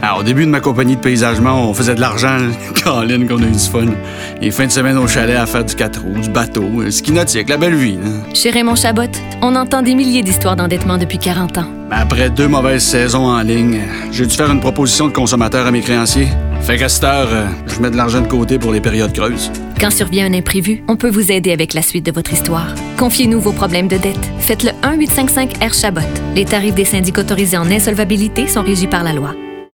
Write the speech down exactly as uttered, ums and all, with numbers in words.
Alors, au début de ma compagnie de paysagement, on faisait de l'argent. Colin, qu'on a eu du fun. Les fins de semaine au chalet à faire du quatre roues, du bateau, le ski nautique, la belle vie. Hein? Chez Raymond Chabot, on entend des milliers d'histoires d'endettement depuis quarante ans. Après deux mauvaises saisons en ligne, j'ai dû faire une proposition de consommateur à mes créanciers. Fait qu'à cette heure, euh, je mets de l'argent de côté pour les périodes creuses. Quand survient un imprévu, on peut vous aider avec la suite de votre histoire. Confiez-nous vos problèmes de dette. Faites le un huit cinq cinq R Chabot. Les tarifs des syndics autorisés en insolvabilité sont régis par la loi.